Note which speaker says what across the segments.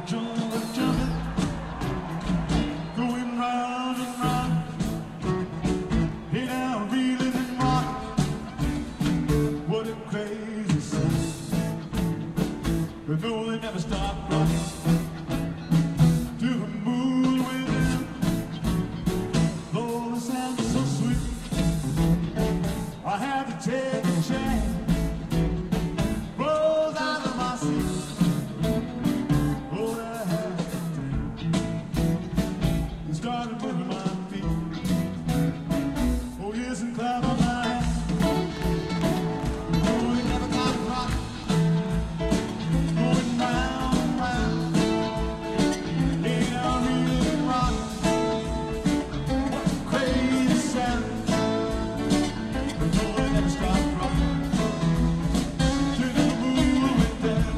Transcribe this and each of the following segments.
Speaker 1: jumping, going round and round. Hey now, reeling and rocking. What a crazy sound. But no, they never stop rocking. To the moon with them. Lord, the sound is so sweet. I had to take a chance. Rose out of my seat. Started moving my feet. Oh yes, and clap on my hands. Oh, they never got rock. Going round and round. Hey, now really rock. What a crazy sound. But no, they never stop rocking. Till the moon went down.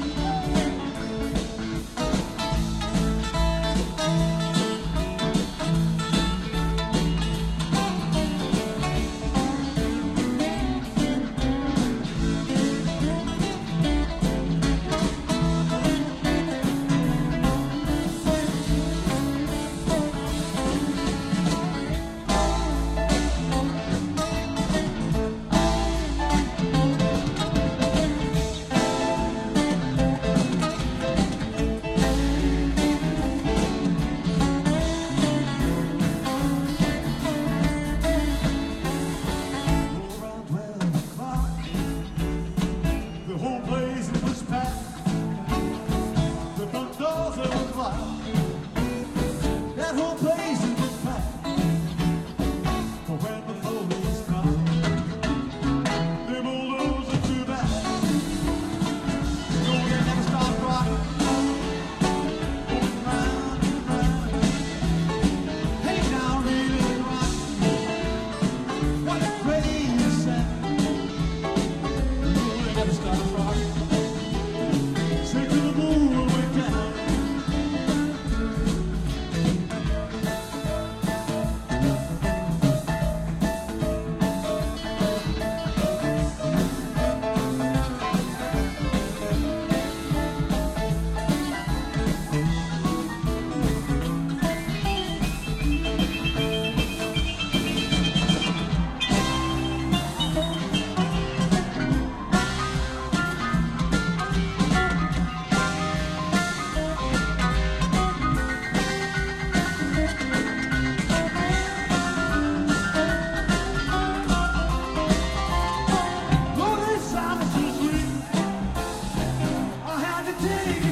Speaker 1: The whole place it was packed. The front doors they were locked. That whole place it was packed. But when the police come, them bulldozers threw back. No, they never stopped rocking. Going round and round. Hey now, really rocking. What a crazy sound. Never stop rocking. Say to the moon went down. Lord, this sound is so sweet. I had to take it.